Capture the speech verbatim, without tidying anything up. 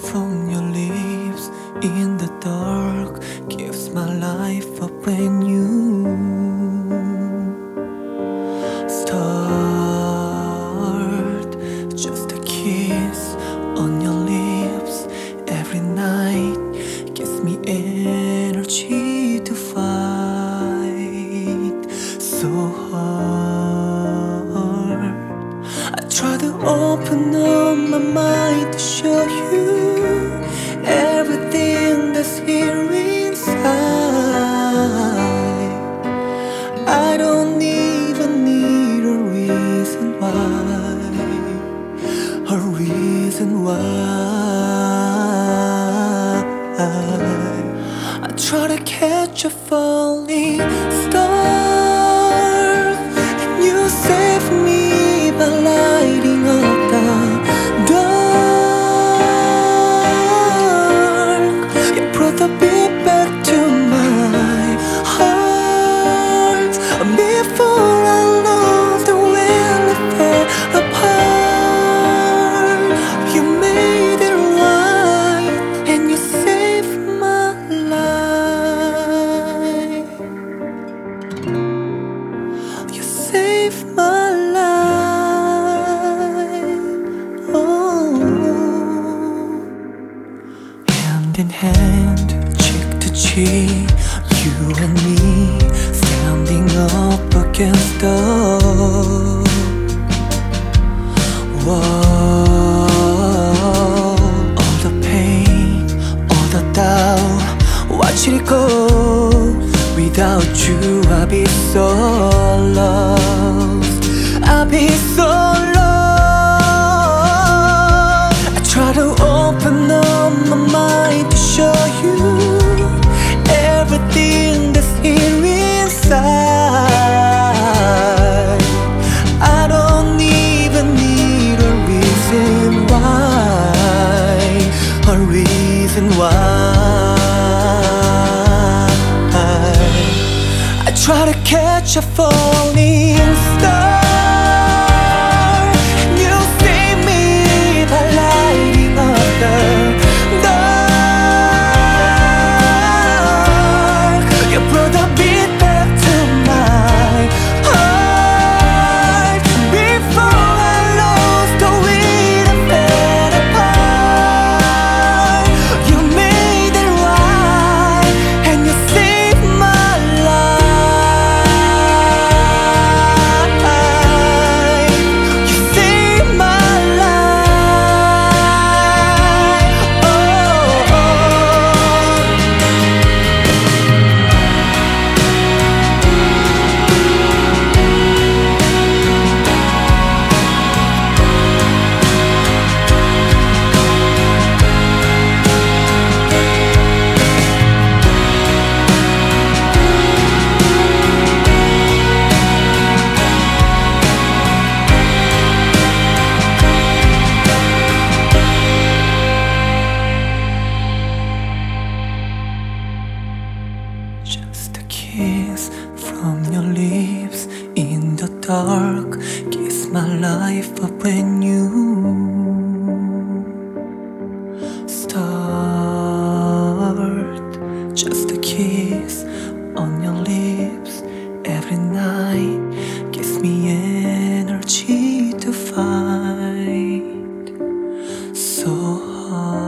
from your lips in the dark gives my life a brand new start. Just a kiss on your lips every night gives me energy to fight so hard. I try to open up my mind to show you everything that's here inside. I don't even need a reason why, a reason why. I try to catch a falling star, and you save me by lighting up the dark. You brought the beat back to my heart before I lost the will it fell apart. You made it right and you saved my life. You saved my life. Oh, hand in hand, cheek to cheek, you and me standing up against the wall. All the pain, all the doubt, watch it go. Without you, I'd be so lost. I'd be so lost. I try to open up my mind to show you everything that's here inside. I don't even need a reason why, a reason why. I try to catch a falling star, and you save me by lighting up the dark. You brought the beat back to my heart before I lost the will and fell apart. You made it right and you saved my life. You saved my life. Oh, oh. Just a kiss from your lips in the dark gives my life a brand new start. Just a kiss on your lips every night gives me energy to fight so hard.